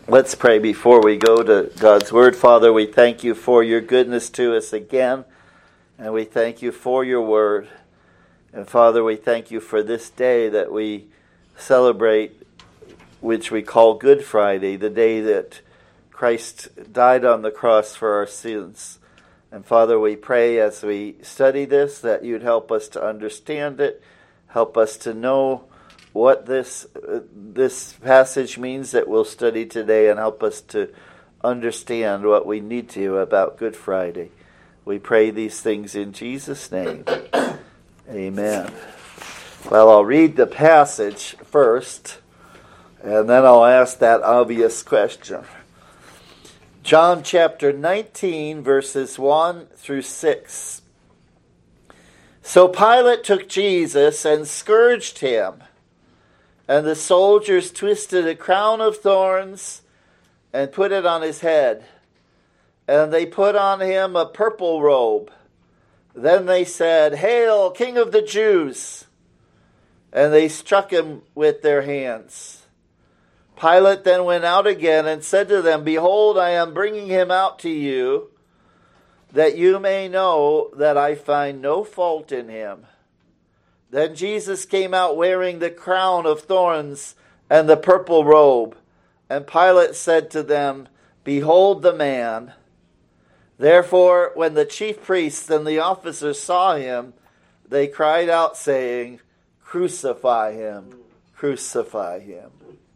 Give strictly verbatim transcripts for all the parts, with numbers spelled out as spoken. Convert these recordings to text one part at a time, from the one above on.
Let's pray before we go to God's Word. Father, we thank you for your goodness to us again, and we thank you for your Word. And Father, we thank you for this day that we celebrate, which we call Good Friday, the day that Christ died on the cross for our sins. And Father, we pray as we study this that you'd help us to understand it, help us to know what this uh, this passage means that we'll study today, and help us to understand what we need to about Good Friday. We pray these things in Jesus' name. Amen. Well, I'll read the passage first, and then I'll ask that obvious question. John chapter nineteen, verses one through six. So Pilate took Jesus and scourged him. And the soldiers twisted a crown of thorns and put it on his head. And they put on him a purple robe. Then they said, "Hail, King of the Jews!" And they struck him with their hands. Pilate then went out again and said to them, "Behold, I am bringing him out to you, that you may know that I find no fault in him." Then Jesus came out wearing the crown of thorns and the purple robe. And Pilate said to them, "Behold the man." Therefore, when the chief priests and the officers saw him, they cried out, saying, "Crucify him, crucify him."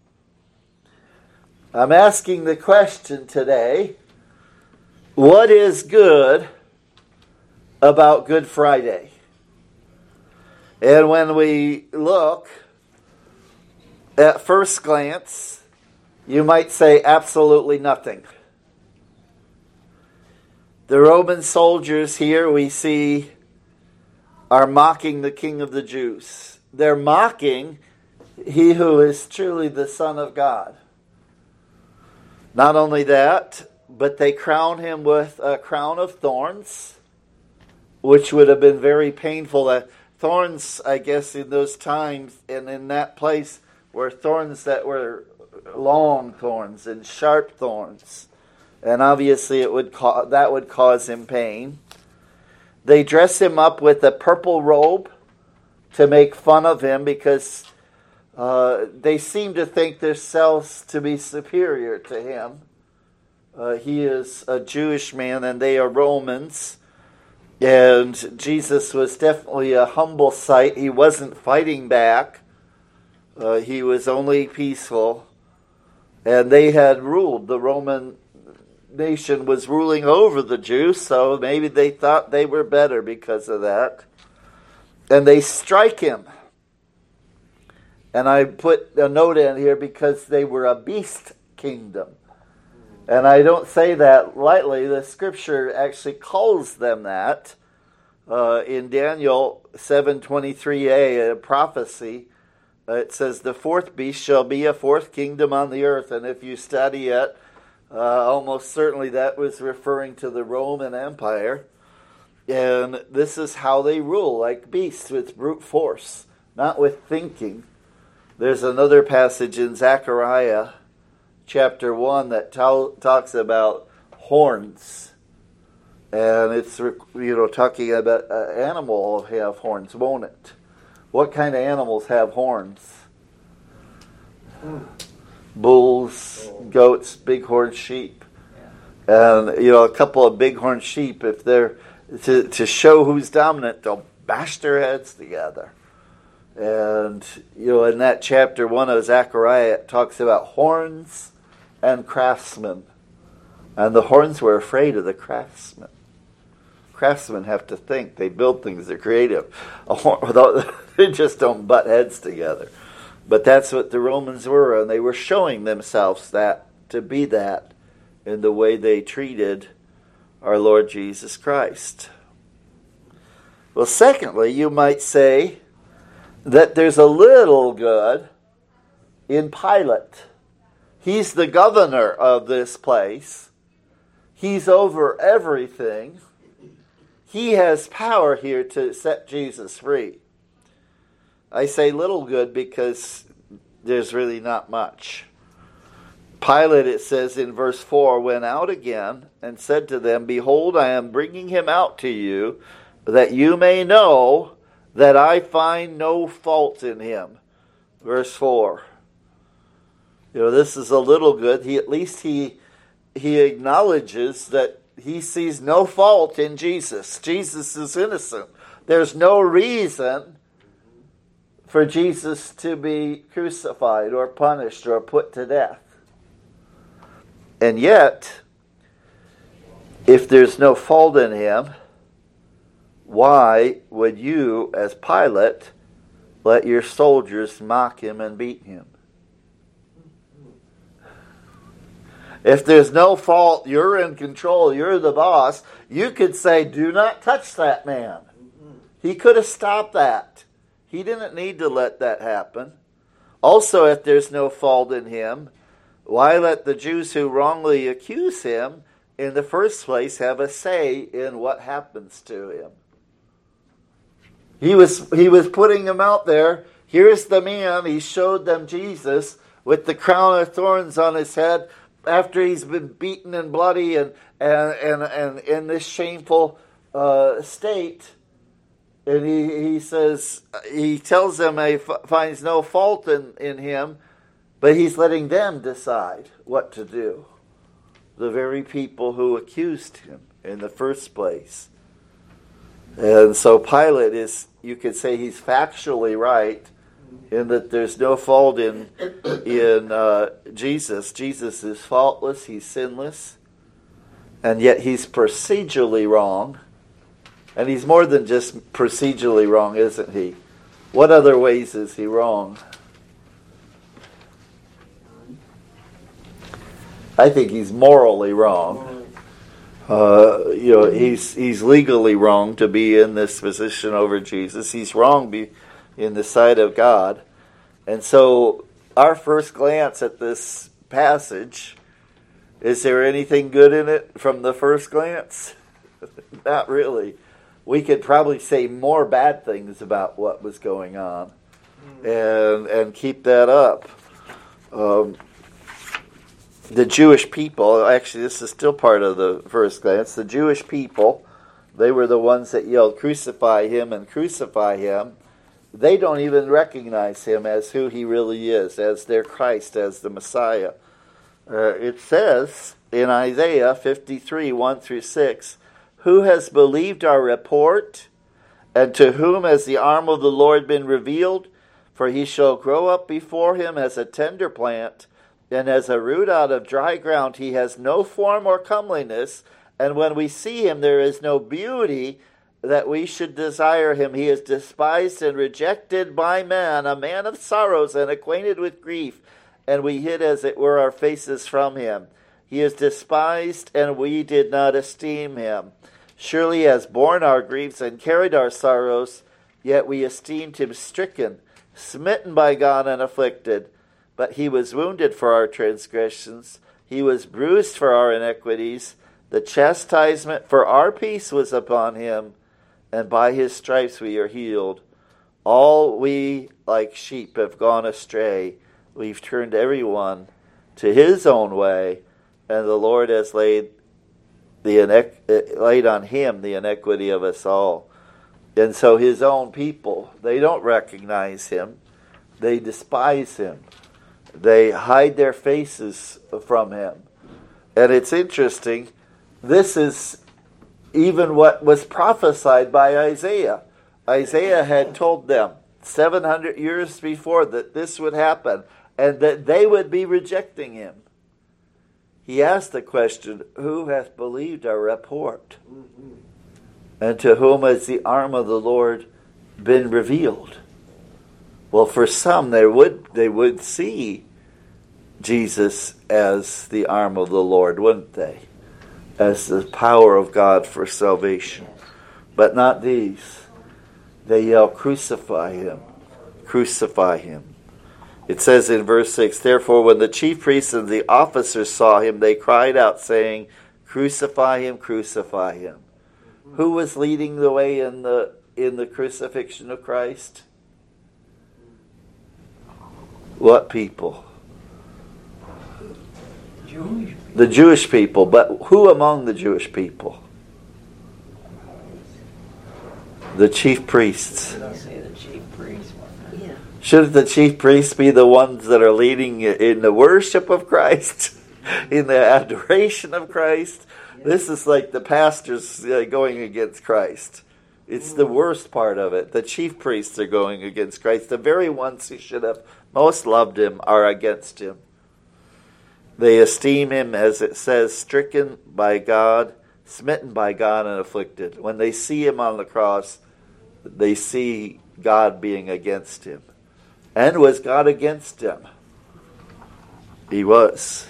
I'm asking the question today, what is good about Good Friday? And when we look at first glance, you might say absolutely nothing. The Roman soldiers here we see are mocking the King of the Jews. They're mocking he who is truly the Son of God. Not only that, but they crown him with a crown of thorns, which would have been very painful. Thorns, I guess, in those times and in that place were thorns that were long thorns and sharp thorns. And obviously it would ca- that would cause him pain. They dress him up with a purple robe to make fun of him because uh, they seem to think themselves to be superior to him. Uh, he is a Jewish man and they are Romans. And Jesus was definitely a humble sight. He wasn't fighting back. Uh, he was only peaceful. And they had ruled. The Roman nation was ruling over the Jews, so maybe they thought they were better because of that. And they strike him. And I put a note in here because they were a beast kingdom. And I don't say that lightly. The scripture actually calls them that. Uh, in Daniel seven twenty-three a, a prophecy, uh, it says, "The fourth beast shall be a fourth kingdom on the earth." And if you study it, uh, almost certainly that was referring to the Roman Empire. And this is how they rule, like beasts, with brute force, not with thinking. There's another passage in Zechariah chapter one that t- talks about horns. And it's, you know, talking about an animal will have horns, won't it? What kind of animals have horns? Bulls, goats, bighorn sheep. And, you know, a couple of bighorn sheep, if they're, to, to show who's dominant, they'll bash their heads together. And, you know, in that chapter one of Zechariah, it talks about horns and craftsmen. And the horns were afraid of the craftsmen. Craftsmen have to think. They build things. They're creative. A horn, they just don't butt heads together. But that's what the Romans were, and they were showing themselves that to be that in the way they treated our Lord Jesus Christ. Well, secondly, you might say that there's a little good in Pilate. He's the governor of this place. He's over everything. He has power here to set Jesus free. I say little good because there's really not much. Pilate, it says in verse four, went out again and said to them, Behold, I am bringing him out to you, that you may know that I find no fault in him. Verse four. You know, this is a little good. He at least he he acknowledges that he sees no fault in Jesus. Jesus is innocent. There's no reason for Jesus to be crucified or punished or put to death. And yet, if there's no fault in him, why would you, as Pilate, let your soldiers mock him and beat him? If there's no fault, you're in control, you're the boss, you could say, do not touch that man. He could have stopped that. He didn't need to let that happen. Also, if there's no fault in him, why let the Jews who wrongly accuse him in the first place have a say in what happens to him? He was he was putting them out there. Here's the man. He showed them Jesus with the crown of thorns on his head after he's been beaten and bloody and and and, and in this shameful uh, state. And he, he says, he tells them he f- finds no fault in, in him, but he's letting them decide what to do. The very people who accused him in the first place. And so Pilate is, you could say he's factually right in that there's no fault in, in uh, Jesus. Jesus is faultless, he's sinless, and yet he's procedurally wrong. And he's more than just procedurally wrong, isn't he? What other ways is he wrong? I think he's morally wrong. Uh, you know, he's he's legally wrong to be in this position over Jesus. He's wrong be in the sight of God. And so our first glance at this passage, is there anything good in it from the first glance? Not really. We could probably say more bad things about what was going on and and keep that up. Um, the Jewish people, actually this is still part of the first glance, the Jewish people, they were the ones that yelled, crucify him and crucify him. They don't even recognize him as who he really is, as their Christ, as the Messiah. Uh, it says in Isaiah fifty-three, one through six, who has believed our report, and to whom has the arm of the Lord been revealed? For he shall grow up before him as a tender plant, and as a root out of dry ground. He has no form or comeliness, and when we see him there is no beauty that we should desire him. He is despised and rejected by man, a man of sorrows and acquainted with grief, and we hid as it were our faces from him. He is despised, and we did not esteem him. Surely he has borne our griefs and carried our sorrows, yet we esteemed him stricken, smitten by God and afflicted. But he was wounded for our transgressions, he was bruised for our iniquities. The chastisement for our peace was upon him, and by his stripes we are healed. All we like sheep have gone astray. We've turned every one to his own way, and the Lord has laid the inequ- laid on him the iniquity of us all. And so his own people, they don't recognize him. They despise him. They hide their faces from him. And it's interesting, this is even what was prophesied by Isaiah. Isaiah had told them seven hundred years before that this would happen and that they would be rejecting him. He asked the question, who hath believed our report? Mm-hmm. And to whom has the arm of the Lord been revealed? Well, for some, they would they would see Jesus as the arm of the Lord, wouldn't they? As the power of God for salvation. But not these. They yell, crucify him, crucify him. It says in verse six, therefore when the chief priests and the officers saw him, they cried out, saying, crucify him, crucify him. Mm-hmm. Who was leading the way in the in the crucifixion of Christ? What people? Jewish people. The Jewish people. But who among the Jewish people? The chief priests. Did I say the chief priests? Yeah. Shouldn't the chief priests be the ones that are leading in the worship of Christ? In the adoration of Christ? This is like the pastors uh, going against Christ. It's the worst part of it. The chief priests are going against Christ. The very ones who should have most loved him are against him. They esteem him, as it says, stricken by God, smitten by God, and afflicted. When they see him on the cross, they see God being against him. And was God against him? He was.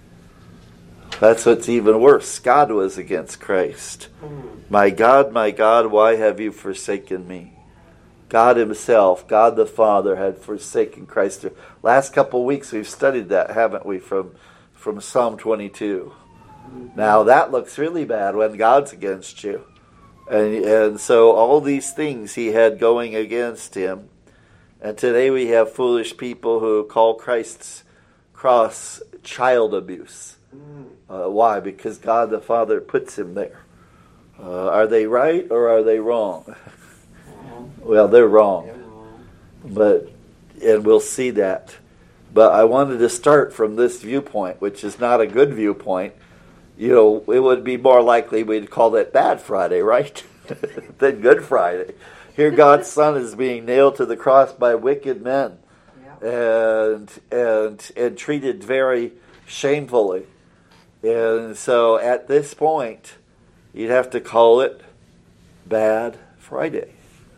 That's what's even worse. God was against Christ. My God, my God, why have you forsaken me? God himself, God the Father, had forsaken Christ. The last couple of weeks we've studied that, haven't we, from, from Psalm twenty-two. Now that looks really bad when God's against you. And, and so all these things he had going against him. And today we have foolish people who call Christ's cross child abuse. Uh, why? Because God the Father puts him there. Uh, are they right or are they wrong? Well, they're wrong. But and we'll see that. But I wanted to start from this viewpoint, which is not a good viewpoint. You know, it would be more likely we'd call that Bad Friday, right? than Good Friday. Here God's Son is being nailed to the cross by wicked men. And and and treated very shamefully. And so at this point, you'd have to call it Bad Friday.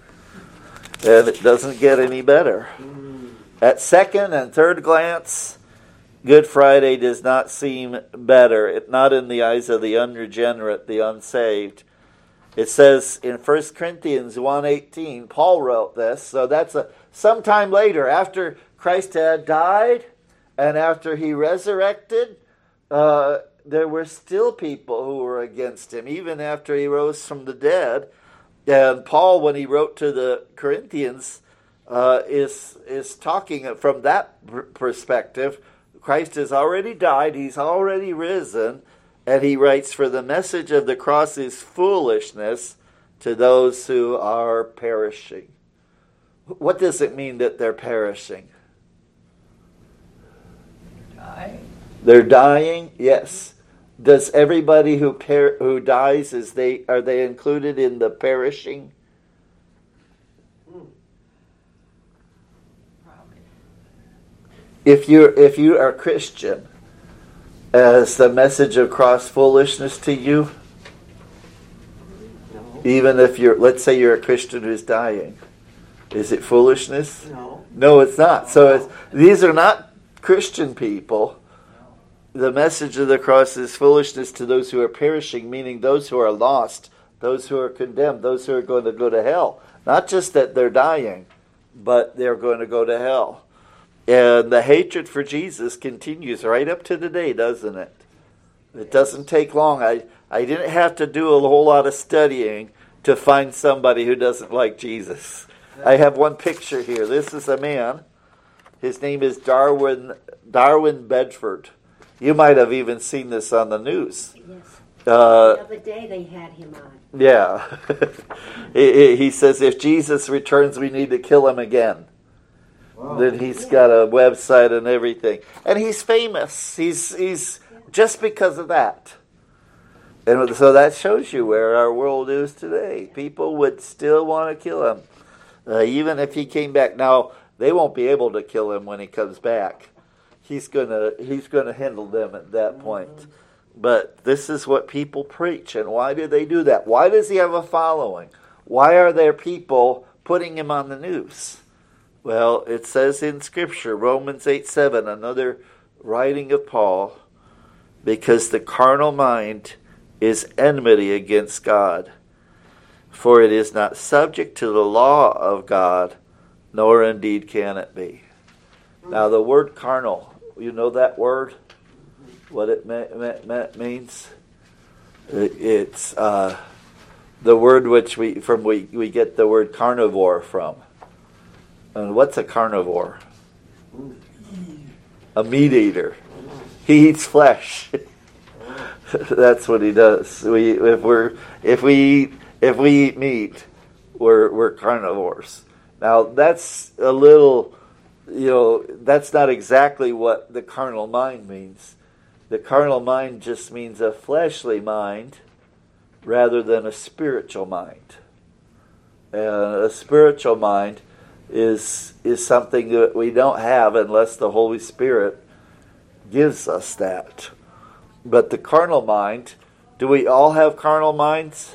And it doesn't get any better. At second and third glance, Good Friday does not seem better. It, not in the eyes of the unregenerate, the unsaved. It says in First Corinthians one eighteen, Paul wrote this, so that's a sometime later, after Christ had died and after he resurrected, uh, there were still people who were against him, even after he rose from the dead. And Paul, when he wrote to the Corinthians, uh, is is talking from that perspective. Christ has already died, he's already risen, and he writes, for the message of the cross is foolishness to those who are perishing. What does it mean that they're perishing? Dying. They're dying? Yes. Does everybody who per- who dies, is they are they included in the perishing? Probably. If you if you are Christian, is the message of cross foolishness to you? No. Even if you're, let's say you're a Christian who's dying, is it foolishness? No. No, it's not. So it's, these are not Christian people. The message of the cross is foolishness to those who are perishing, meaning those who are lost, those who are condemned, those who are going to go to hell. Not just that they're dying, but they're going to go to hell. And the hatred for Jesus continues right up to today, doesn't it? It doesn't take long. I, I didn't have to do a whole lot of studying to find somebody who doesn't like Jesus. I have one picture here. This is a man. His name is Darwin Darwin Bedford. You might have even seen this on the news. Yes. Uh, the other day they had him on. yeah. he, he says, if Jesus returns, we need to kill him again. Wow. Then he's got a website and everything. And he's famous. He's he's just because of that. And so that shows you where our world is today. People would still want to kill him. Uh, even if he came back. Now, they won't be able to kill him when he comes back. He's gonna he's gonna handle them at that point. But this is what people preach. And why do they do that? Why does he have a following? Why are there people putting him on the news? Well, it says in Scripture, Romans eight seven, another writing of Paul, because the carnal mind is enmity against God, for it is not subject to the law of God, nor indeed can it be. Now the word carnal, you know that word? What it me- me- me- means? It's uh, the word which we from we, we get the word carnivore from. And what's a carnivore? A meat eater. He eats flesh. That's what he does. We if we're if we eat if we eat meat, we're we're carnivores. Now that's a little, you know, that's not exactly what the carnal mind means. The carnal mind just means a fleshly mind rather than a spiritual mind. And a spiritual mind is is something that we don't have unless the Holy Spirit gives us that. But the carnal mind, do we all have carnal minds?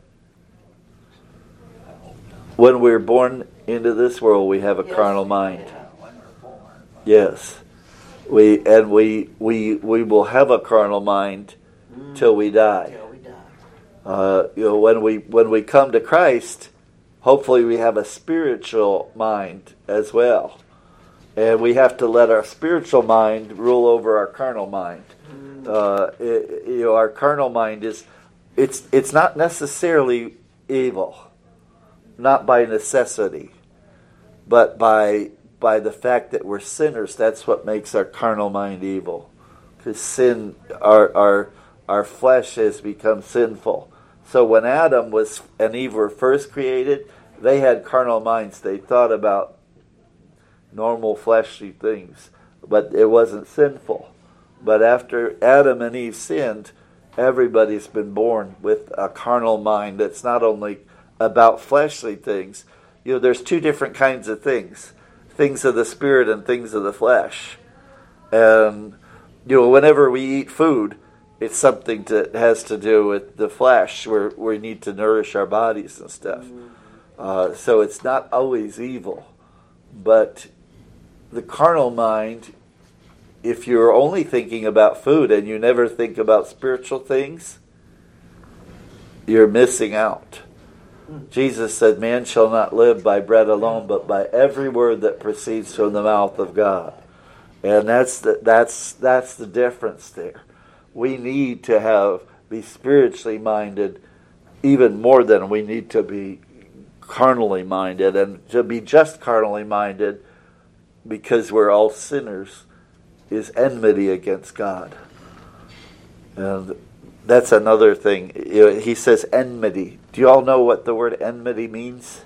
When we're born into this world, we have a Yes. carnal mind. Yeah, when we're born. Yes. We and we we we will have a carnal mind Mm. till we die. Till we die. Uh, you know, when we when we come to Christ, hopefully we have a spiritual mind as well, and we have to let our spiritual mind rule over our carnal mind. Uh, it, you know, our carnal mind is it's it's not necessarily evil, not by necessity, but by by the fact that we're sinners. That's what makes our carnal mind evil, because sin, our our our flesh has become sinful. So when Adam was and Eve were first created, they had carnal minds. They thought about normal fleshly things, but it wasn't sinful. But after Adam and Eve sinned, everybody's been born with a carnal mind that's not only about fleshly things. You know, there's two different kinds of things. Things of the spirit and things of the flesh. And, you know, whenever we eat food, it's something that has to do with the flesh, where we need to nourish our bodies and stuff. Uh, so it's not always evil. But the carnal mind, if you're only thinking about food and you never think about spiritual things, you're missing out. Jesus said, man shall not live by bread alone, but by every word that proceeds from the mouth of God. And that's the, that's that's the difference there. We need to have be spiritually minded even more than we need to be carnally minded. And to be just carnally minded, because we're all sinners, is enmity against God. And that's another thing. You know, he says enmity. Do you all know what the word enmity means?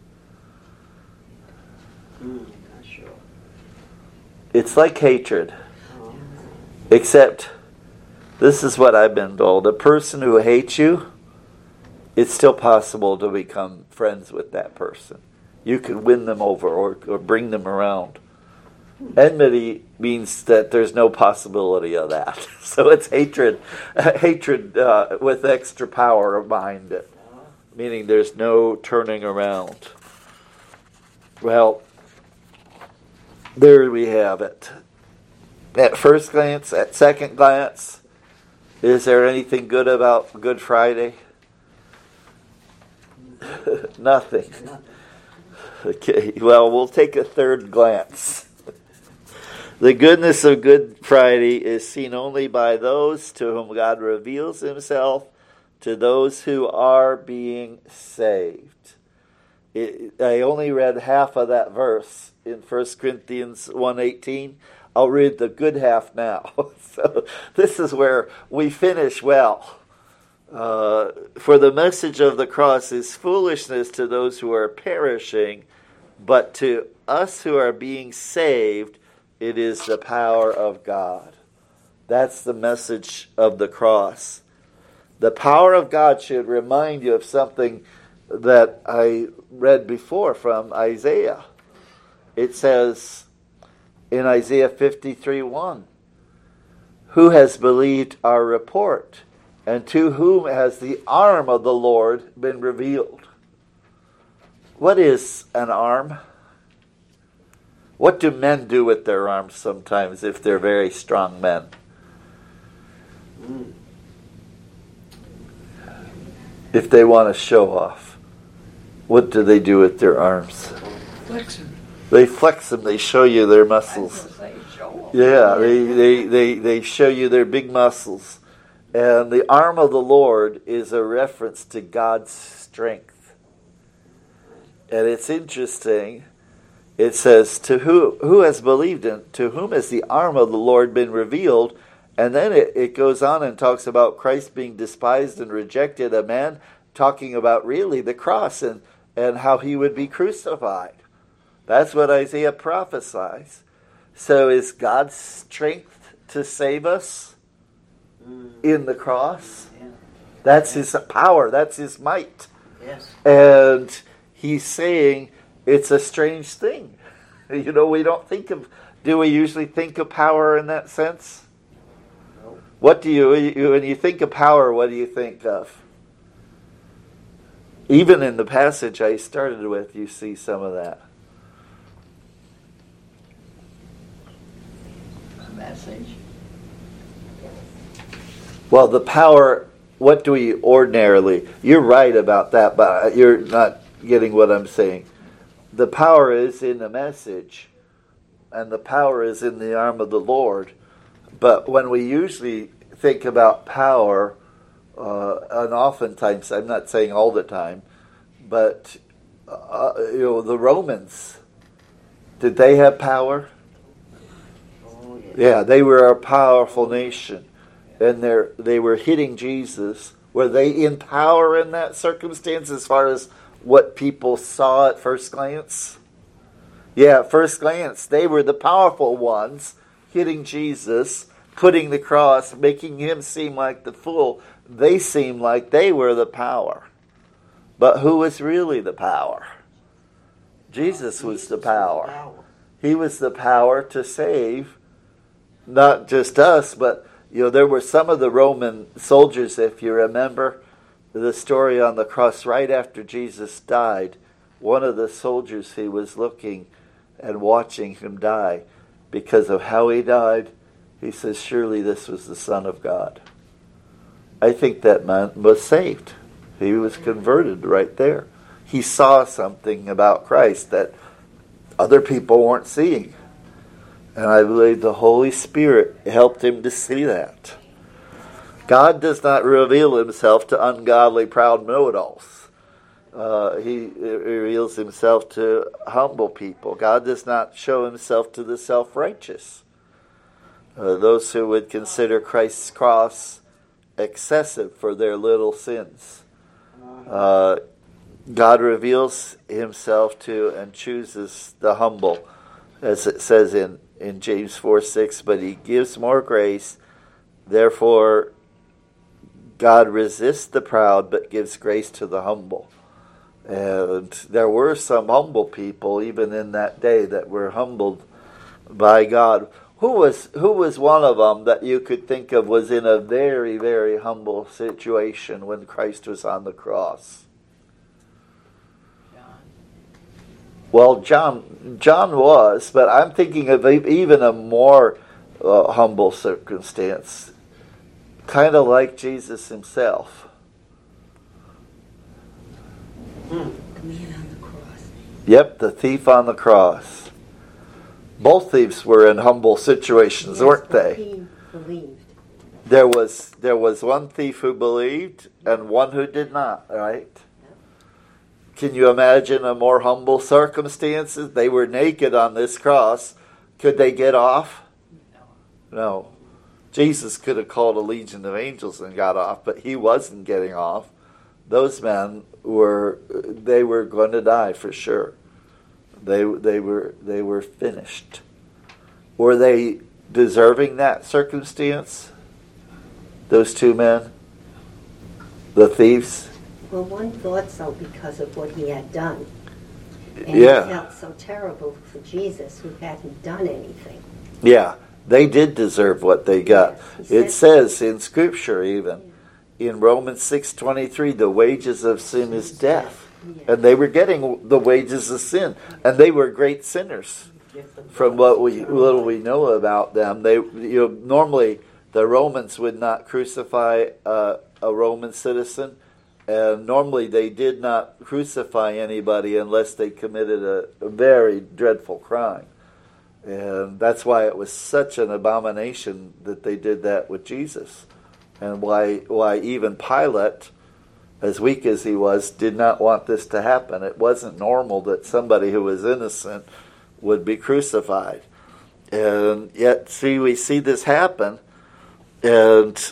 Mm, not sure. It's like hatred. Except, this is what I've been told. A person who hates you, it's still possible to become friends with that person. You can win them over or, or bring them around. Enmity means that there's no possibility of that. So it's hatred, hatred uh, with extra power behind it, meaning there's no turning around. Well, there we have it. At first glance, at second glance, is there anything good about Good Friday? Nothing. Okay, well, we'll take a third glance. The goodness of Good Friday is seen only by those to whom God reveals himself, to those who are being saved. It, I only read half of that verse in First Corinthians one eighteen. I'll read the good half now. So this is where we finish well. Uh, For the message of the cross is foolishness to those who are perishing, but to us who are being saved, it is the power of God. That's the message of the cross. The power of God should remind you of something that I read before from Isaiah. It says in Isaiah fifty-three one, who has believed our report, and to whom has the arm of the Lord been revealed? What is an arm? What do men do with their arms sometimes if they're very strong men? Mm. If they want to show off, what do they do with their arms? Flex them. They flex them. They show you their muscles. Say, show 'em. Yeah, they, they, they, they show you their big muscles. And the arm of the Lord is a reference to God's strength. And it's interesting. It says, "To who who has believed in? To whom has the arm of the Lord been revealed? And then it, it goes on and talks about Christ being despised and rejected, a man talking about really the cross and, and how he would be crucified. That's what Isaiah prophesies. So is God's strength to save us in the cross? Yeah. That's his power. That's his might. Yes. And he's saying it's a strange thing. You know, we don't think of, do we usually think of power in that sense? No. What do you, you, when you think of power, what do you think of? Even in the passage I started with, you see some of that. A message. Well, the power, what do we ordinarily, you're right about that, but you're not getting what I'm saying. The power is in the message, and the power is in the arm of the Lord. But when we usually think about power, uh, and oftentimes, I'm not saying all the time, but uh, you know, the Romans, did they have power? Oh, yes. Yeah, they were a powerful nation, and they they were hitting Jesus. Were they in power in that circumstance as far as what people saw at first glance? Yeah, at first glance, they were the powerful ones hitting Jesus, putting the cross, making him seem like the fool. They seemed like they were the power. But who was really the power? Jesus was the power. He was the power to save not just us, but you know, there were some of the Roman soldiers, if you remember the story on the cross right after Jesus died. One of the soldiers, he was looking and watching him die because of how he died. He says, surely this was the Son of God. I think that man was saved. He was converted right there. He saw something about Christ that other people weren't seeing. And I believe the Holy Spirit helped him to see that. God does not reveal himself to ungodly, proud know-it-alls. Uh, he reveals himself to humble people. God does not show himself to the self-righteous. Uh, those who would consider Christ's cross excessive for their little sins. Uh, God reveals himself to and chooses the humble, as it says in, in James four six, but he gives more grace. Therefore, God resists the proud, but gives grace to the humble. And there were some humble people, even in that day, that were humbled by God. Who was who was one of them that you could think of was in a very, very humble situation when Christ was on the cross? John. Well, John John was, but I'm thinking of even a more uh, humble circumstance, kind of like Jesus himself. Hmm. The man on the cross. Yep, the thief on the cross. Both thieves were in humble situations, Yes, weren't but they? He believed. There was there was one thief who believed and one who did not, right? Can you imagine a more humble circumstances? They were naked on this cross. Could they get off? No. No. Jesus could have called a legion of angels and got off, but he wasn't getting off. Those men were they were going to die for sure. They they were they were finished. Were they deserving that circumstance? Those two men, the thieves. Well, one thought so because of what he had done. And Yeah. he felt so terrible for Jesus who hadn't done anything. Yeah, they did deserve what they got. Yes, he It said- says in Scripture, even in Romans six twenty-three, the wages of sin is death. Yeah. And they were getting the wages of sin, and they were great sinners. From what we little we know about them, they you know normally the Romans would not crucify uh, a Roman citizen, and normally they did not crucify anybody unless they committed a, a very dreadful crime, and that's why it was such an abomination that they did that with Jesus, and why why even Pilate, as weak as he was, did not want this to happen. It wasn't normal that somebody who was innocent would be crucified. And yet, see, we see this happen. And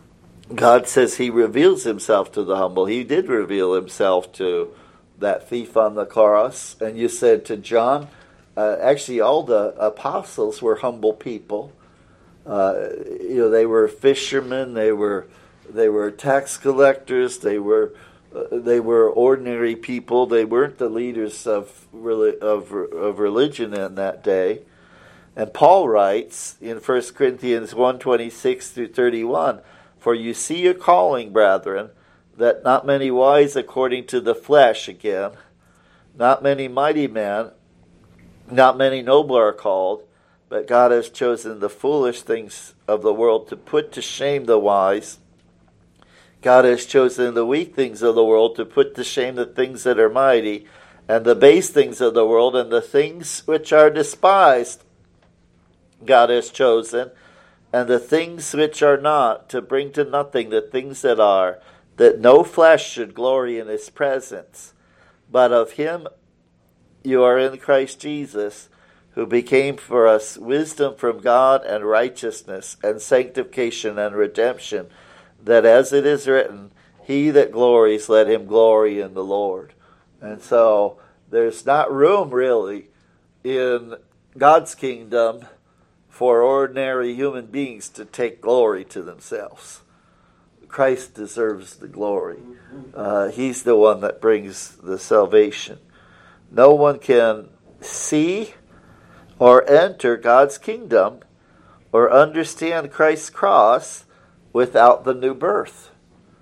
God says he reveals himself to the humble. He did reveal himself to that thief on the cross. And you said to John, uh, actually all the apostles were humble people. Uh, you know, they were fishermen, they were they were tax collectors, they were uh, they were ordinary people. They weren't the leaders of of of religion in that day. And Paul writes in First Corinthians one twenty-six through thirty-one, "For you see your calling, brethren, that not many wise according to the flesh again, not many mighty men, not many noble are called, but God has chosen the foolish things of the world to put to shame the wise. God has chosen the weak things of the world to put to shame the things that are mighty, and the base things of the world, and the things which are despised God has chosen, and the things which are not, to bring to nothing the things that are, that no flesh should glory in his presence. But of him you are in Christ Jesus, who became for us wisdom from God and righteousness and sanctification and redemption, that as it is written, he that glories, let him glory in the Lord." And so there's not room really in God's kingdom for ordinary human beings to take glory to themselves. Christ deserves the glory. Uh, he's the one that brings the salvation. No one can see or enter God's kingdom or understand Christ's cross without the new birth.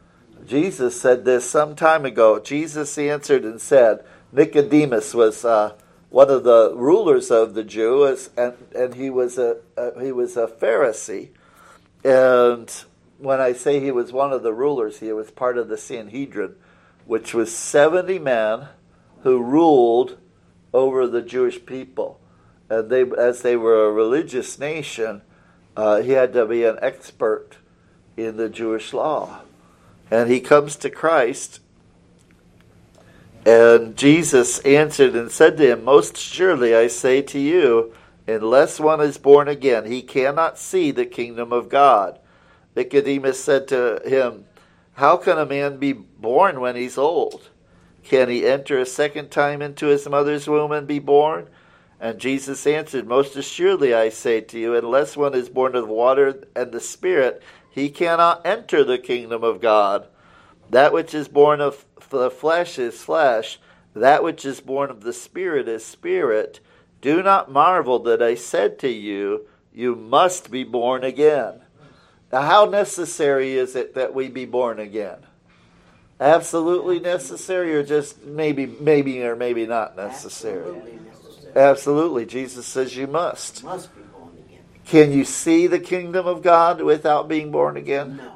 Jesus said this some time ago. Jesus answered and said, Nicodemus was uh, one of the rulers of the Jews, and, and he was a, a he was a Pharisee. And when I say he was one of the rulers, he was part of the Sanhedrin, which was seventy men who ruled over the Jewish people. And they, as they were a religious nation, uh, he had to be an expert in the Jewish law. And he comes to Christ, and Jesus answered and said to him, "Most surely I say to you, unless one is born again, he cannot see the kingdom of God." Nicodemus said to him, "How can a man be born when he's old? Can he enter a second time into his mother's womb and be born?" And Jesus answered, "Most assuredly I say to you, unless one is born of water and the Spirit, he cannot enter the kingdom of God. That which is born of the flesh is flesh, that which is born of the Spirit is spirit. Do not marvel that I said to you, you must be born again." Now, how necessary is it that we be born again? Absolutely necessary, or just maybe, maybe or maybe not necessary? Absolutely necessary. Absolutely. Jesus says you must. Must be born again. Can you see the kingdom of God without being born again? No.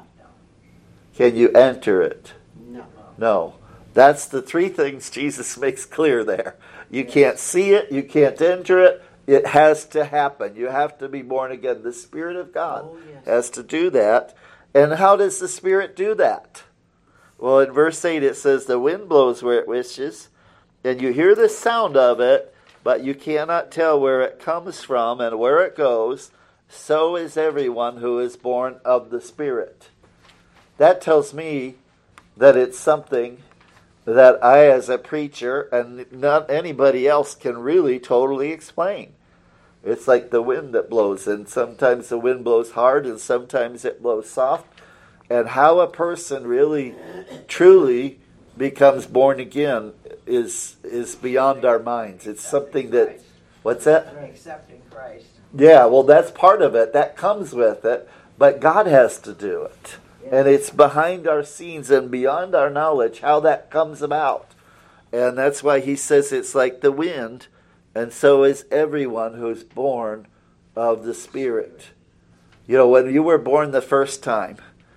Can you enter it? No. No. That's the three things Jesus makes clear there. You can't see it. You can't enter it. It has to happen. You have to be born again. The Spirit of God Oh, yes. has to do that. And how does the Spirit do that? Well, in verse eight it says, "The wind blows where it wishes, and you hear the sound of it, but you cannot tell where it comes from and where it goes. So is everyone who is born of the Spirit." That tells me that it's something that I, as a preacher, and not anybody else, can really totally explain. It's like the wind that blows, and sometimes the wind blows hard, and sometimes it blows soft. And how a person really, truly becomes born again is is beyond our minds. It's something that, what's that? Accepting Christ. Yeah, well, that's part of it. That comes with it. But God has to do it. And it's behind our scenes and beyond our knowledge how that comes about. And that's why he says it's like the wind, and so is everyone who's born of the Spirit. You know, when you were born the first time,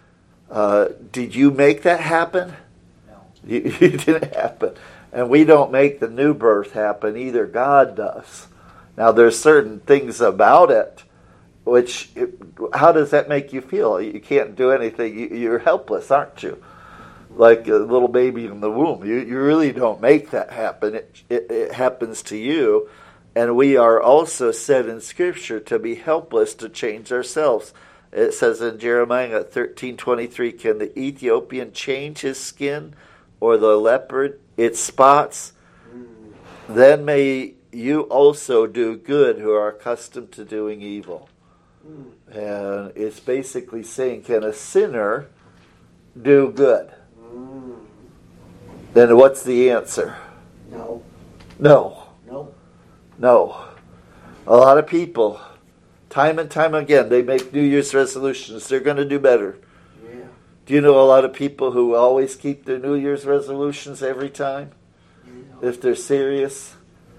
uh, did you make that happen? No. You, you didn't happen. And we don't make the new birth happen either. God does. Now, there's certain things about it which, how does that make you feel? You can't do anything. You, you're helpless, aren't you? Like a little baby in the womb. You you really don't make that happen. It, it, it happens to you. And we are also said in Scripture to be helpless to change ourselves. It says in Jeremiah thirteen twenty-three, can the Ethiopian change his skin, or the leopard its spots? Mm. Then may you also do good who are accustomed to doing evil. Mm. And it's basically saying, can a sinner do good? Mm. Then what's the answer? No. No. No. No. A lot of people, time and time again, they make New Year's resolutions. They're going to do better. Yeah. Do you know a lot of people who always keep their New Year's resolutions every time? Yeah. If they're serious?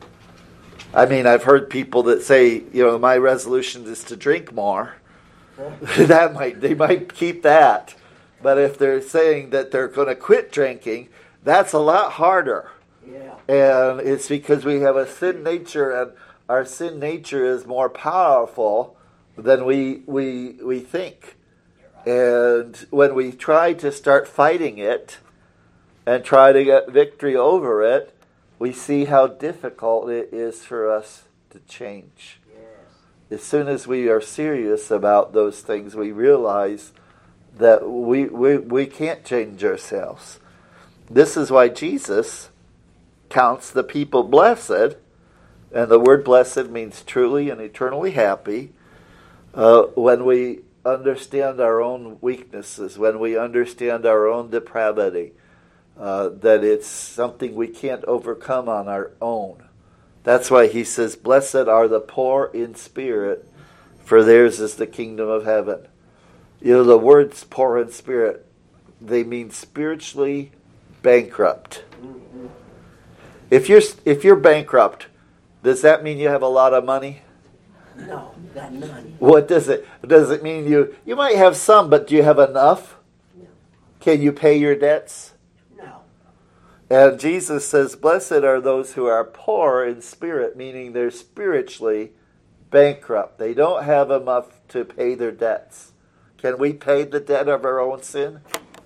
I mean, I've heard people that say, you know, my resolution is to drink more. that might they might keep that. But if they're saying that they're going to quit drinking, that's a lot harder. Yeah. And it's because we have a sin nature, and our sin nature is more powerful than we we we think. And when we try to start fighting it and try to get victory over it, we see how difficult it is for us to change. Yes. As soon as we are serious about those things, we realize that we, we, we can't change ourselves. This is why Jesus counts the people blessed, and the word blessed means truly and eternally happy, uh, when we understand our own weaknesses, when we understand our own depravity, uh, that it's something we can't overcome on our own. That's why he says, blessed are the poor in spirit, for theirs is the kingdom of heaven. You know, the words poor in spirit, they mean spiritually bankrupt. Mm-hmm. If you're if you're bankrupt, does that mean you have a lot of money? No, got none. What does it? Does it mean you you might have some, but do you have enough? No. Can you pay your debts? No. And Jesus says, blessed are those who are poor in spirit, meaning they're spiritually bankrupt. They don't have enough to pay their debts. Can we pay the debt of our own sin?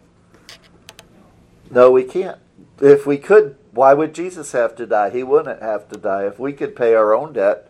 No, we can't. If we could, why would Jesus have to die? He wouldn't have to die if we could pay our own debt.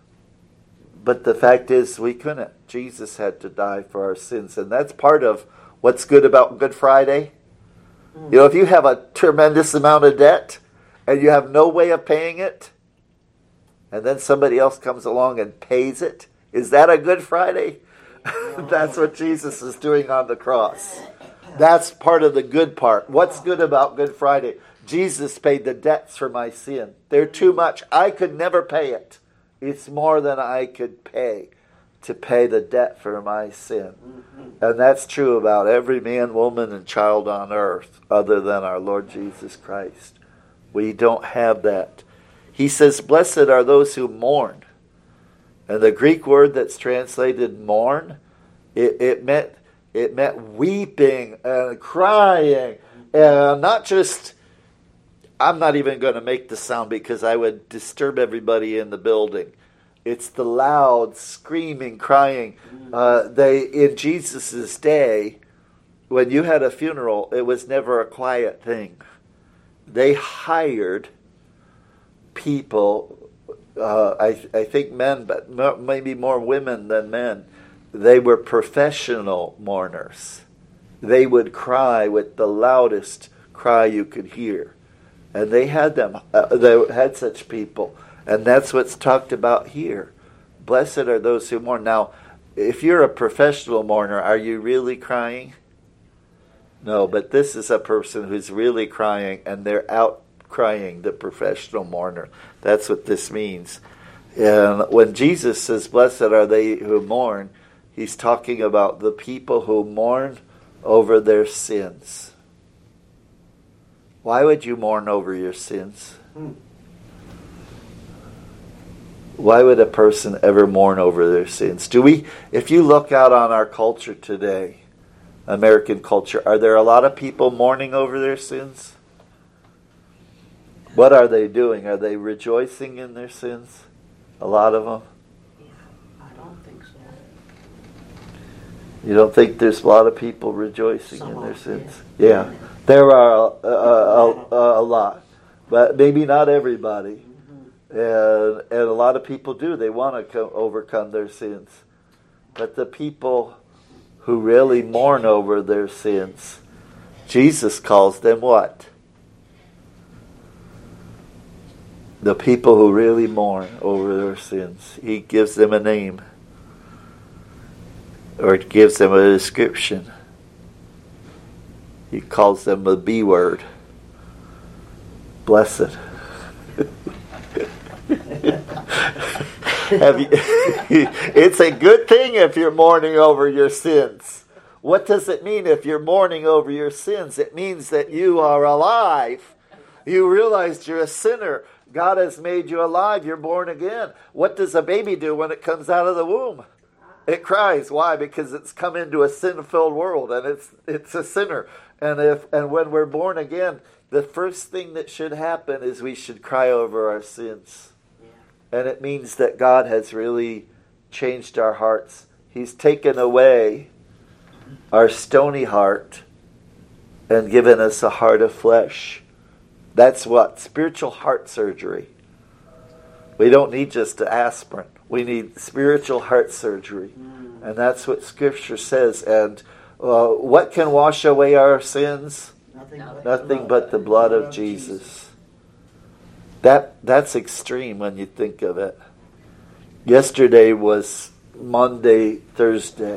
But the fact is, we couldn't. Jesus had to die for our sins. And that's part of what's good about Good Friday. Mm. You know, if you have a tremendous amount of debt and you have no way of paying it, and then somebody else comes along and pays it, is that a Good Friday? That's what Jesus is doing on the cross. That's part of the good part. What's good about Good Friday? Jesus paid the debts for my sin. They're too much. I could never pay it. It's more than I could pay to pay the debt for my sin. Mm-hmm. And that's true about every man, woman, and child on earth other than our Lord Jesus Christ. We don't have that. He says, blessed are those who mourn. And the Greek word that's translated mourn, it, it meant it meant weeping and crying. And not just, I'm not even going to make the sound because I would disturb everybody in the building. It's the loud screaming, crying. Uh, they in Jesus' day, when you had a funeral, it was never a quiet thing. They hired people, uh, I, I think men, but maybe more women than men. They were professional mourners. They would cry with the loudest cry you could hear. And they had them. Uh, they had such people. And that's what's talked about here. Blessed are those who mourn. Now, if you're a professional mourner, are you really crying? No, but this is a person who's really crying, and they're out crying, the professional mourner. That's what this means. And when Jesus says, blessed are they who mourn, he's talking about the people who mourn over their sins. Why would you mourn over your sins? Hmm. Why would a person ever mourn over their sins? Do we, if you look out on our culture today, American culture, are there a lot of people mourning over their sins? What are they doing? Are they rejoicing in their sins? A lot of them? I don't think so. You don't think there's a lot of people rejoicing Some in their are, sins? Yeah. yeah. There are a, a, a, a lot. But maybe not everybody. Mm-hmm. And, and a lot of people do. They want to co- overcome their sins. But the people who really mourn over their sins. Jesus calls them what? The people who really mourn over their sins. He gives them a name. Or it gives them a description. He calls them the B word. Blessed. Have you, it's a good thing if you're mourning over your sins. What does it mean if you're mourning over your sins? It means that you are alive. You realize you're a sinner. God has made you alive. You're born again. What does a baby do when it comes out of the womb? It cries. Why? Because it's come into a sin-filled world, and it's it's a sinner. And if and when we're born again, the first thing that should happen is we should cry over our sins. And it means that God has really changed our hearts. He's taken away our stony heart and given us a heart of flesh. That's what? Spiritual heart surgery. We don't need just aspirin. We need spiritual heart surgery. And that's what Scripture says. And uh, what can wash away our sins? Nothing but, Nothing but the blood of Jesus. That that's extreme when you think of it. Yesterday was Monday, Thursday.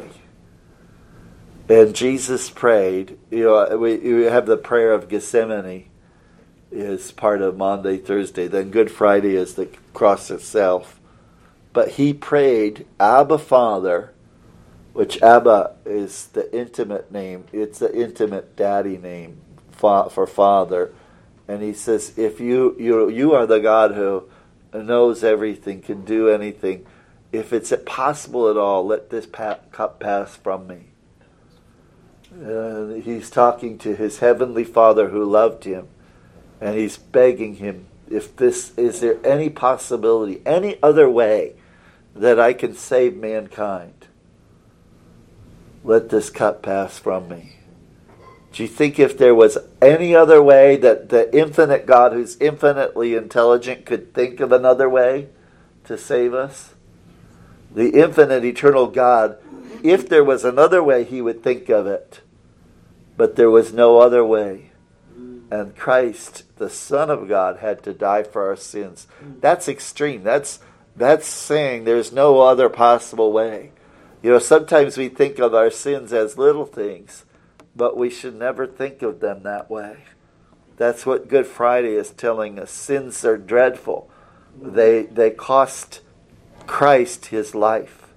And Jesus prayed. You know, we, we have the prayer of Gethsemane is part of Monday, Thursday. Then Good Friday is the cross itself. But he prayed, Abba Father, which Abba is the intimate name. It's the intimate daddy name for Father. And he says, if you, you you are the God who knows everything, can do anything, if it's possible at all, let this pa- cup pass from me. Uh, he's talking to his heavenly Father who loved him. And he's begging him, if this, is there any possibility, any other way that I can save mankind? Let this cup pass from me. Do you think if there was any other way that the infinite God who's infinitely intelligent could think of another way to save us? The infinite eternal God, if there was another way, he would think of it. But there was no other way. And Christ, the Son of God, had to die for our sins. That's extreme. That's that's saying there's no other possible way. You know, sometimes we think of our sins as little things. But we should never think of them that way. That's what Good Friday is telling us. Sins are dreadful. They they cost Christ his life.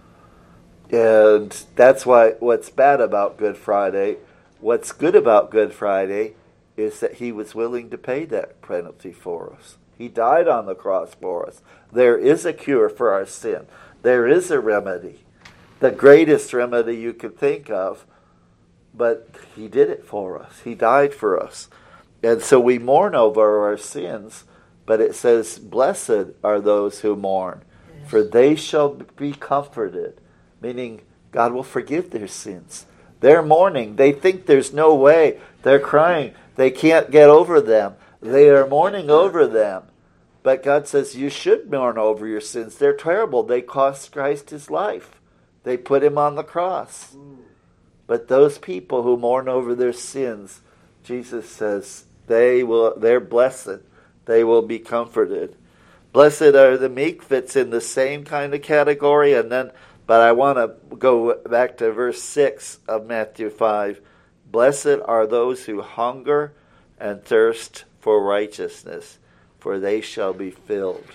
And that's why what's bad about Good Friday, what's good about Good Friday, is that he was willing to pay that penalty for us. He died on the cross for us. There is a cure for our sin. There is a remedy. The greatest remedy you could think of. But he did it for us. He died for us. And so we mourn over our sins, but it says, blessed are those who mourn, yes. For they shall be comforted. Meaning, God will forgive their sins. They're mourning. They think there's no way. They're crying. They can't get over them. They are mourning over them. But God says, you should mourn over your sins. They're terrible. They cost Christ his life. They put him on the cross. But those people who mourn over their sins, Jesus says, they will, they're blessed. They will be comforted. Blessed are the meek fits in the same kind of category. And then, but I want to go back to verse six of Matthew five. Blessed are those who hunger and thirst for righteousness, for they shall be filled.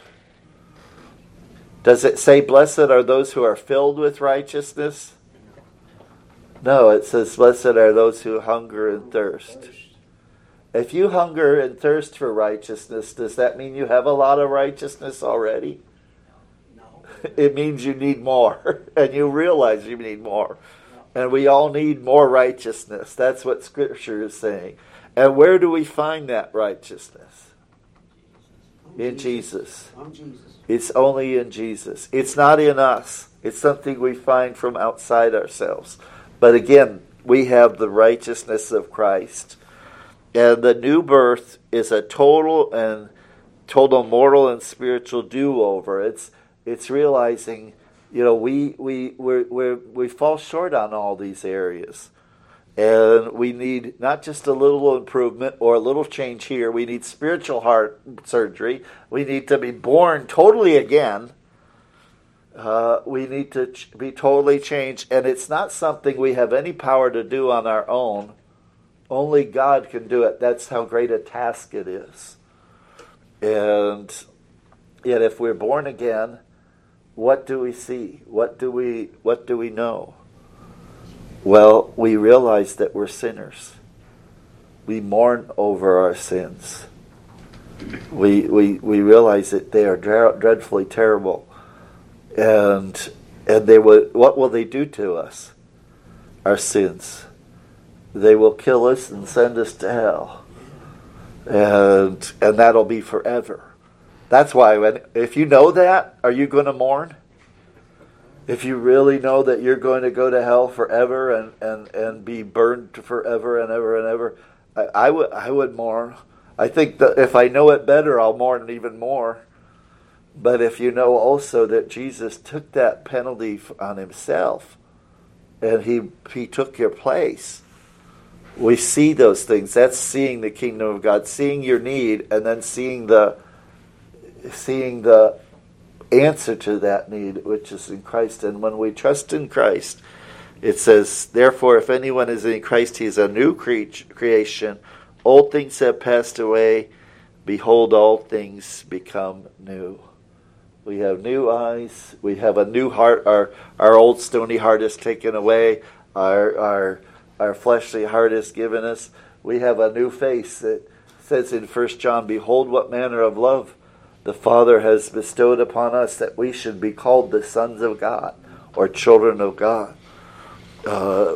Does it say blessed are those who are filled with righteousness? No, it says, blessed are those who hunger and thirst. If you hunger and thirst for righteousness, does that mean you have a lot of righteousness already? No. It means you need more, and you realize you need more. And we all need more righteousness. That's what Scripture is saying. And where do we find that righteousness? In Jesus. On Jesus. It's only in Jesus. It's not in us. It's something we find from outside ourselves. But again, we have the righteousness of Christ. And the new birth is a total and total moral and spiritual do-over. It's it's realizing You know, we we we we we fall short on all these areas, and we need not just a little improvement or a little change here. We need spiritual heart surgery. We need to be born totally again. Uh, we need to ch- be totally changed, and it's not something we have any power to do on our own. Only God can do it. That's how great a task it is. And yet, if we're born again, what do we see? What do we what do we know? Well, we realize that we're sinners. We mourn over our sins. We we we realize that they are dre- dreadfully terrible, and and they will. What will they do to us? Our sins. They will kill us and send us to hell, and and that'll be forever. That's why when if you know that, are you going to mourn? If you really know that you're going to go to hell forever and, and, and be burned forever and ever and ever, I, I would I would mourn. I think that if I know it better, I'll mourn even more. But if you know also that Jesus took that penalty on himself, and he he took your place, we see those things. That's seeing the kingdom of God, seeing your need, and then seeing the seeing the answer to that need, which is in Christ. And when we trust in Christ, it says, therefore, if anyone is in Christ, he is a new cre- creation. Old things have passed away. Behold, all things become new. We have new eyes. We have a new heart. Our our old stony heart is taken away. Our our our fleshly heart is given us. We have a new face. It says in First John, behold, what manner of love the Father has bestowed upon us, that we should be called the sons of God or children of God. Uh,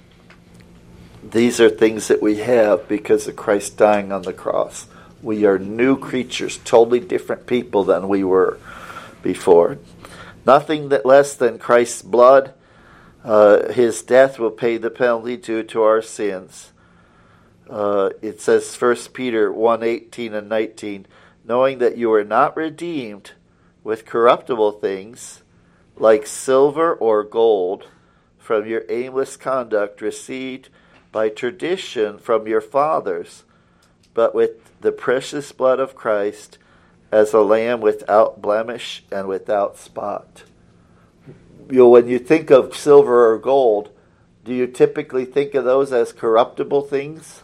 these are things that we have because of Christ dying on the cross. We are new creatures, totally different people than we were before. Nothing that less than Christ's blood. Uh, his death will pay the penalty due to our sins. Uh, it says First Peter one eighteen and nineteen, knowing that you are not redeemed with corruptible things like silver or gold from your aimless conduct received by tradition from your fathers, but with the precious blood of Christ as a lamb without blemish and without spot. You know, when you think of silver or gold, do you typically think of those as corruptible things?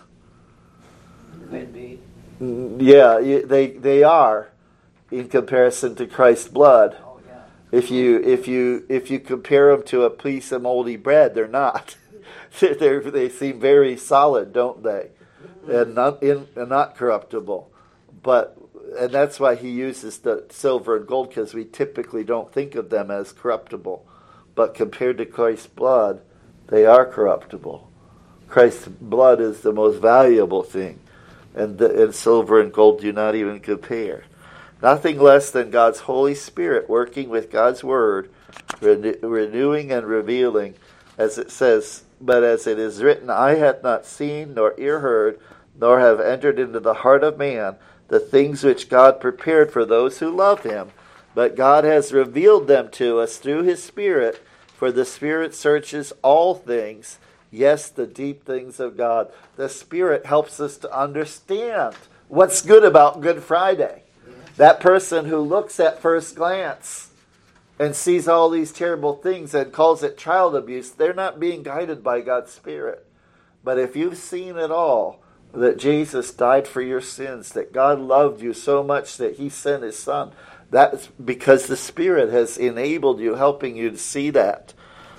Could be. Yeah, they they are in comparison to Christ's blood. Oh, yeah. If you if you if you compare them to a piece of moldy bread, they're not. they they seem very solid, don't they? And not in and not corruptible. But and that's why he uses the silver and gold, because we typically don't think of them as corruptible. But compared to Christ's blood, they are corruptible. Christ's blood is the most valuable thing. And, the, and silver and gold do not even compare. Nothing less than God's Holy Spirit working with God's Word, renew, renewing and revealing, as it says, but as it is written, eye hath not seen, nor ear heard, nor have entered into the heart of man the things which God prepared for those who love him. But God has revealed them to us through his Spirit, for the Spirit searches all things, yes, the deep things of God. The Spirit helps us to understand what's good about Good Friday. That person who looks at first glance and sees all these terrible things and calls it child abuse, they're not being guided by God's Spirit. But if you've seen it all, that Jesus died for your sins, that God loved you so much that he sent his Son, that's because the Spirit has enabled you, helping you to see that.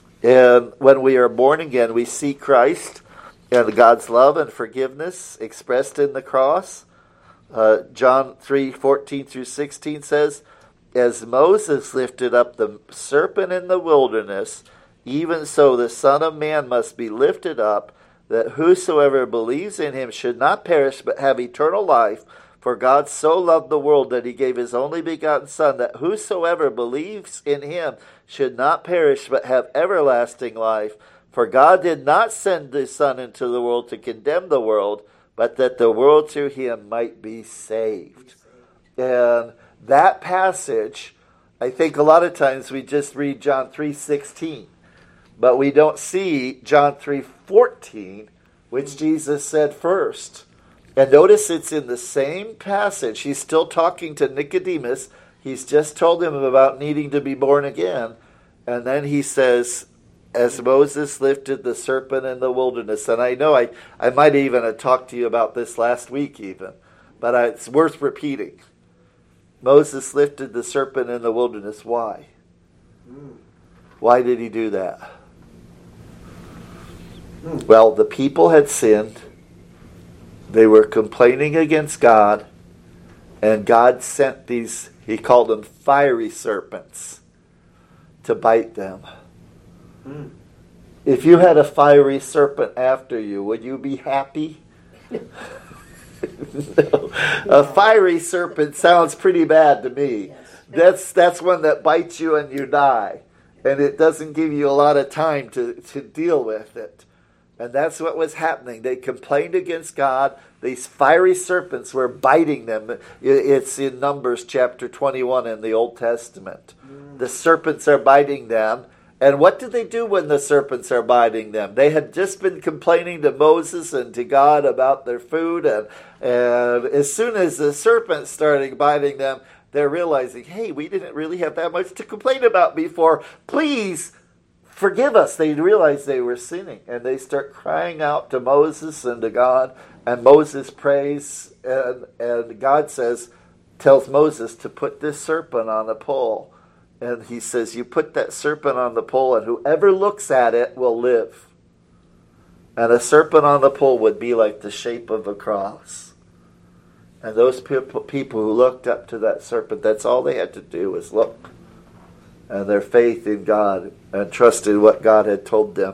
And when we are born again, we see Christ and God's love and forgiveness expressed in the cross. Uh, John three fourteen through sixteen says, as Moses lifted up the serpent in the wilderness, even so the Son of Man must be lifted up, that whosoever believes in him should not perish but have eternal life. For God so loved the world that he gave his only begotten Son, that whosoever believes in him should not perish but have everlasting life. For God did not send his Son into the world to condemn the world, but that the world through him might be saved. And that passage I think a lot of times we just read John three sixteen, but we don't see John three fourteen, which Jesus said first. And notice it's in the same passage. He's still talking to Nicodemus. He's just told him about needing to be born again. And then he says, as Moses lifted the serpent in the wilderness. And I know I, I might even have talked to you about this last week even, but I, it's worth repeating. Moses lifted the serpent in the wilderness. Why? Mm. Why did he do that? Mm. Well, the people had sinned. They were complaining against God, and God sent these, he called them fiery serpents, to bite them. Mm. If you had a fiery serpent after you, would you be happy? No. A fiery serpent sounds pretty bad to me. Yes. That's that's one that bites you and you die. And it doesn't give you a lot of time to, to deal with it. And that's what was happening. They complained against God. These fiery serpents were biting them. It's in Numbers chapter twenty-one in the Old Testament. Mm. The serpents are biting them. And what do they do when the serpents are biting them? They had just been complaining to Moses and to God about their food. And, and as soon as the serpents started biting them, they're realizing, hey, we didn't really have that much to complain about before. Please forgive us. They realized they were sinning. And they start crying out to Moses and to God. And Moses prays. And, and God says, tells Moses to put this serpent on a pole. And he says, you put that serpent on the pole, and whoever looks at it will live. And a serpent on the pole would be like the shape of a cross. And those people, people who looked up to that serpent, that's all they had to do was look. And their faith in God and trusted what God had told them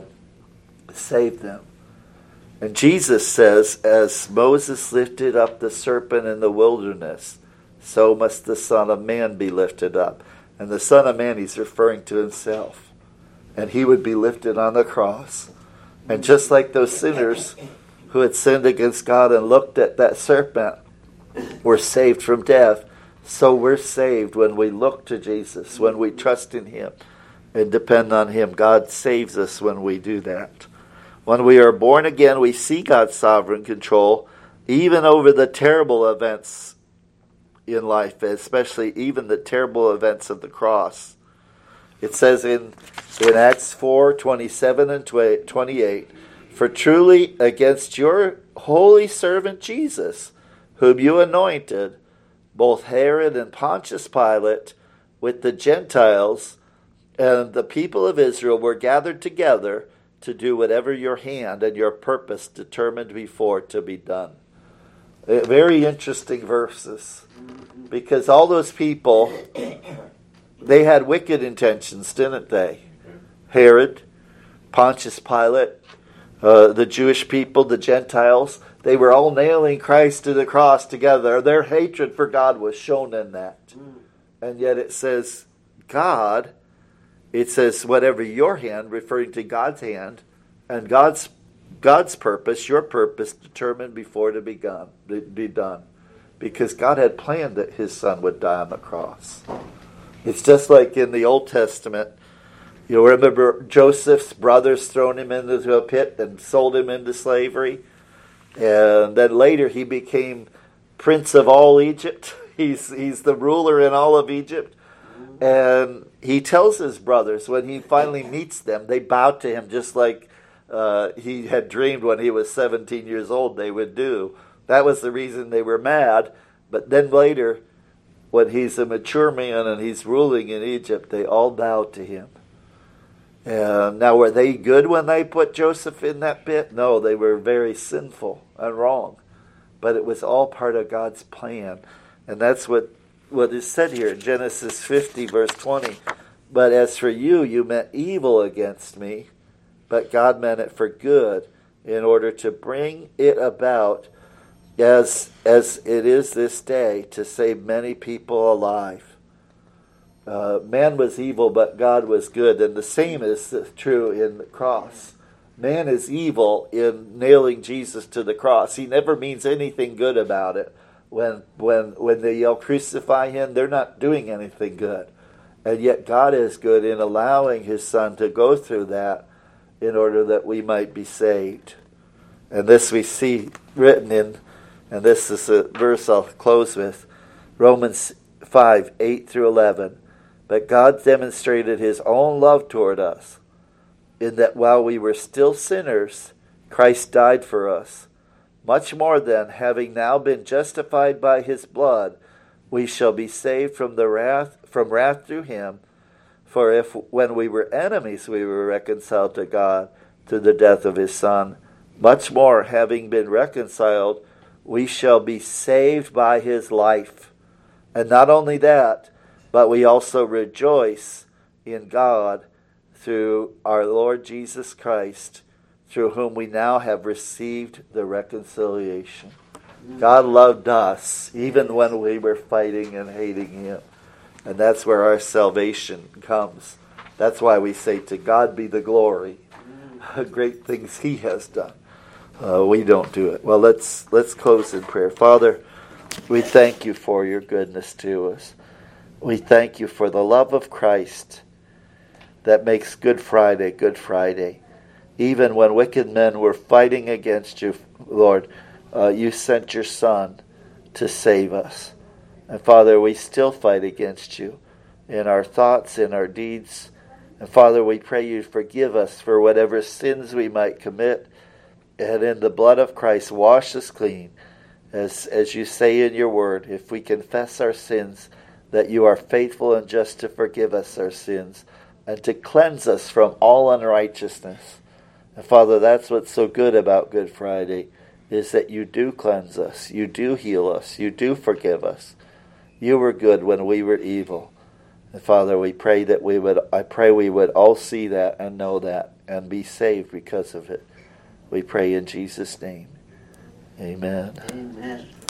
saved them. And Jesus says, as Moses lifted up the serpent in the wilderness, so must the Son of Man be lifted up. And the Son of Man, he's referring to himself. And he would be lifted on the cross. And just like those sinners who had sinned against God and looked at that serpent were saved from death, so we're saved when we look to Jesus, when we trust in him and depend on him. God saves us when we do that. When we are born again, we see God's sovereign control, even over the terrible events in life, especially even the terrible events of the cross. It says in, in Acts four, twenty-seven and twenty-eight, for truly against your holy servant Jesus, whom you anointed, both Herod and Pontius Pilate, with the Gentiles and the people of Israel were gathered together to do whatever your hand and your purpose determined before to be done. Very interesting verses. Because all those people, they had wicked intentions, didn't they? Herod, Pontius Pilate, uh, the Jewish people, the Gentiles, they were all nailing Christ to the cross together. Their hatred for God was shown in that. And yet it says, God, it says, whatever your hand, referring to God's hand, and God's God's purpose, your purpose, determined before to be done. Be done. Because God had planned that his son would die on the cross. It's just like in the Old Testament. You'll remember Joseph's brothers thrown him into a pit and sold him into slavery. And then later he became prince of all Egypt. He's, he's the ruler in all of Egypt. And he tells his brothers, when he finally meets them, they bow to him just like uh, he had dreamed when he was seventeen years old they would do. That was the reason they were mad. But then later, when he's a mature man and he's ruling in Egypt, they all bow to him. And now, were they good when they put Joseph in that pit? No, they were very sinful and wrong. But it was all part of God's plan. And that's what, what is said here in Genesis fifty, verse twenty. But as for you, you meant evil against me, but God meant it for good, in order to bring it about as as it is this day, to save many people alive. Uh, man was evil, but God was good. And the same is true in the cross. Man is evil in nailing Jesus to the cross. He never means anything good about it. When when when they yell, crucify him, they're not doing anything good. And yet God is good in allowing his Son to go through that in order that we might be saved. And this we see written in, and this is a verse I'll close with, Romans five, eight through eleven. But God demonstrated his own love toward us, in that while we were still sinners, Christ died for us. Much more then, having now been justified by his blood, we shall be saved from the wrath from wrath through him. For if when we were enemies we were reconciled to God through the death of his Son, much more, having been reconciled, we shall be saved by his life. And not only that, but we also rejoice in God through our Lord Jesus Christ, through whom we now have received the reconciliation. God loved us even when we were fighting and hating him. And that's where our salvation comes. That's why we say, to God be the glory. Great things he has done. Uh, we don't do it. Well, let's let's close in prayer. Father, we thank you for your goodness to us. We thank you for the love of Christ that makes Good Friday Good Friday. Even when wicked men were fighting against you, Lord, uh, you sent your Son to save us. And Father, we still fight against you in our thoughts, in our deeds. And Father, we pray you forgive us for whatever sins we might commit. And in the blood of Christ, wash us clean. As, as you say in your word, if we confess our sins, that you are faithful and just to forgive us our sins and to cleanse us from all unrighteousness. And Father, that's what's so good about Good Friday, is that you do cleanse us, you do heal us, you do forgive us. You were good when we were evil. And Father, we pray that we would, I pray we would all see that and know that and be saved because of it. We pray in Jesus' name. Amen. Amen.